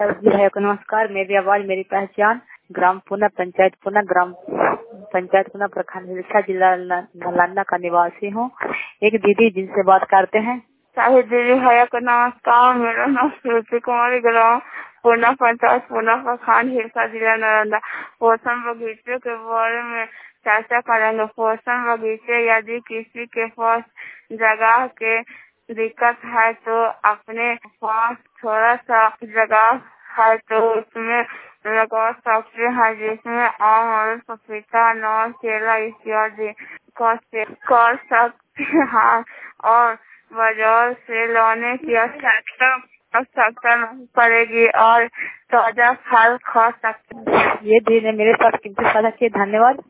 जी भाइयों को नमस्कार। मेरी आवाज मेरी पहचान। ग्राम पुना पंचायत पुना प्रखंड हिलसा जिला नालंदा का निवासी हूँ। एक दीदी जिनसे बात करते हैं। साहिब दीदी भैया को नमस्कार। मेरा नाम श्रुति कुमारी, ग्राम पुना पंचायत पुना प्रखंड हिलसा जिला नालंदा। पोषण बगीचे के बारे में चर्चा करेंगे। पोषण बगीचे यदि किसी के पास जगह के दिक्कत है तो अपने पास थोड़ा सा जगह है तो उसमें लगा सकते हैं, जिसमें आम और पपीता अनार केला इत्यादि कर सकते हैं और बाजार से लाने की आवश्यकता नहीं पड़ेगी और ताजा फल खा सकते हैं। ये दिन मेरे साथ कितने साझा किए। धन्यवाद।